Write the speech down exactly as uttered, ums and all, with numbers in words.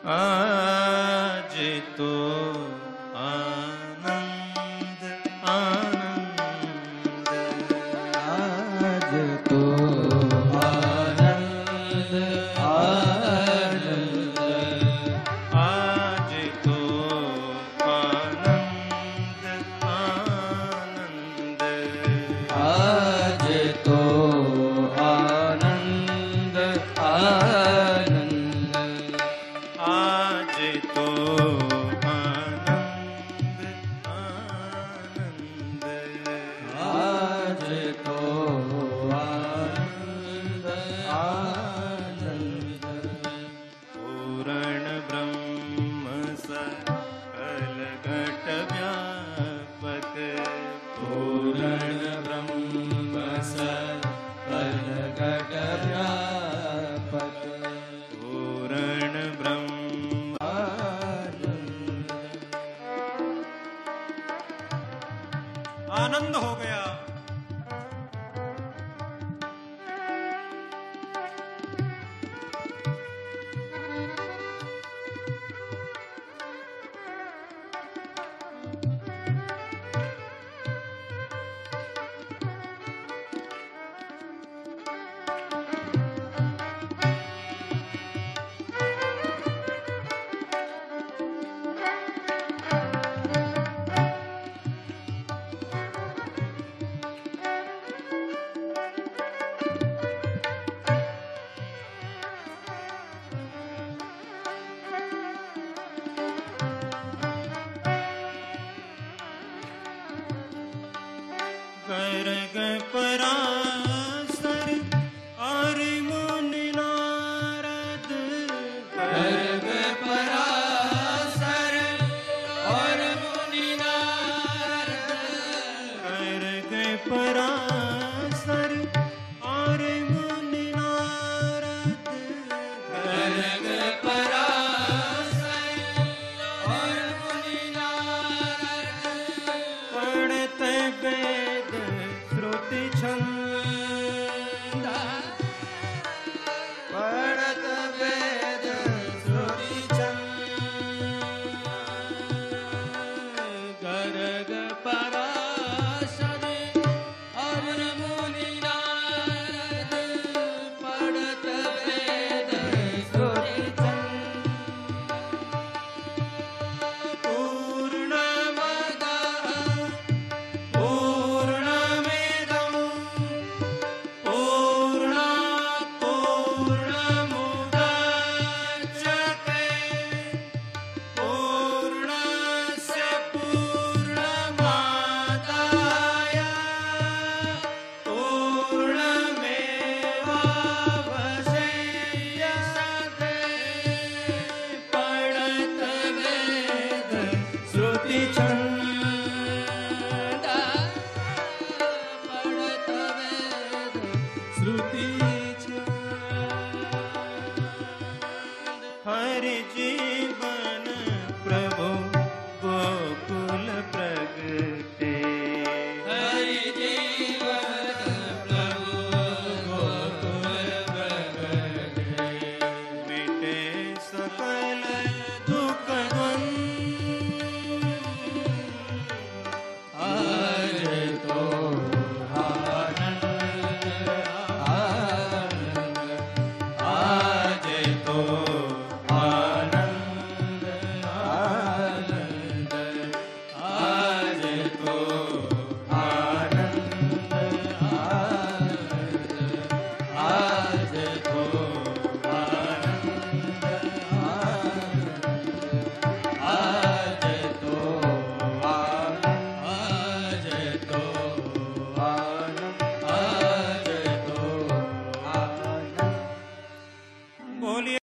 आज तो आनंद आनंद, आज तो आनंद आनंद, आज तो आनंद आनंद, आज तो आनंद आनंद, आज तो आनंद आनंद, आज तो आनंद आनंद। पूर्ण ब्रह्म सकल घट व्यापक, पूर्ण ब्रह्म सकल घट व्यापक, पूर्ण ब्रह्म आनंद हो गया। गर्ग पराशर और मुनि नारद, गर्ग पराशर और मुनि नारद, गर्ग पराशर और मुनि नारद, गर्ग पराशर और मुनि नारद, पढ़ते वेद श्रुति छंद, पढ़त वेद श्रुति छंद, गर्ग पराशर और मुनि नारद, पढ़त वेद श्रुति छंद, पूर्णमदः पूर्णमिदं पूर्णात् पूर्णमुदच्यते, पूर्णस्य पूर्णमादाय पूर्णमेवावशिष्यते। पढ़त वेद श्रुति छंद, पढ़त वेद श्रुति छंद, हरि जीव